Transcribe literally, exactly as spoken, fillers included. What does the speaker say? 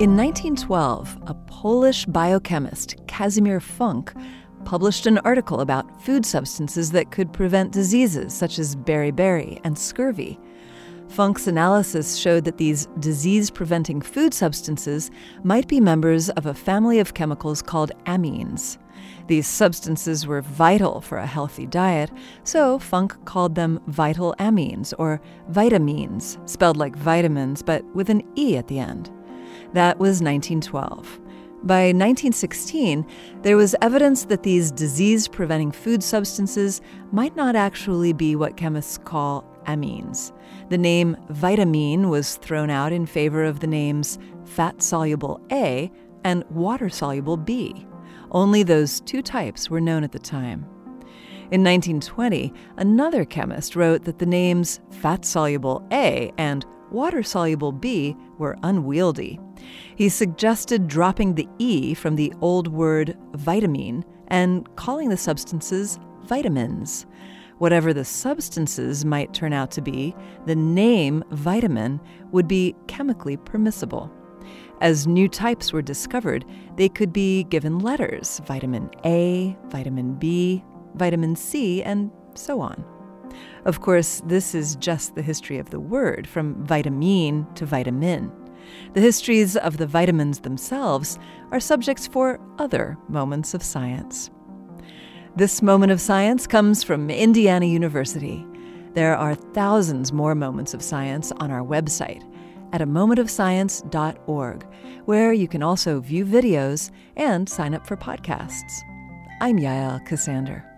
In nineteen twelve, a Polish biochemist, Casimir Funk, published an article about food substances that could prevent diseases such as beriberi and scurvy. Funk's analysis showed that these disease-preventing food substances might be members of a family of chemicals called amines. These substances were vital for a healthy diet, so Funk called them vital amines, or vitamines, spelled like vitamins but with an E at the end. That was nineteen twelve. By nineteen sixteen, there was evidence that these disease-preventing food substances might not actually be what chemists call amines. The name vitamine was thrown out in favor of the names fat-soluble A and water-soluble B. Only those two types were known at the time. In nineteen twenty, another chemist wrote that the names fat-soluble A and water-soluble B were unwieldy. He suggested dropping the E from the old word vitamine and calling the substances vitamins. Whatever the substances might turn out to be, the name vitamin would be chemically permissible. As new types were discovered, they could be given letters: vitamin A, vitamin B, vitamin C, and so on. Of course, this is just the history of the word, from vitamine to vitamin. The histories of the vitamins themselves are subjects for other moments of science. This moment of science comes from Indiana University. There are thousands more moments of science on our website at a moment of science dot org, where you can also view videos and sign up for podcasts. I'm Yael Ksander.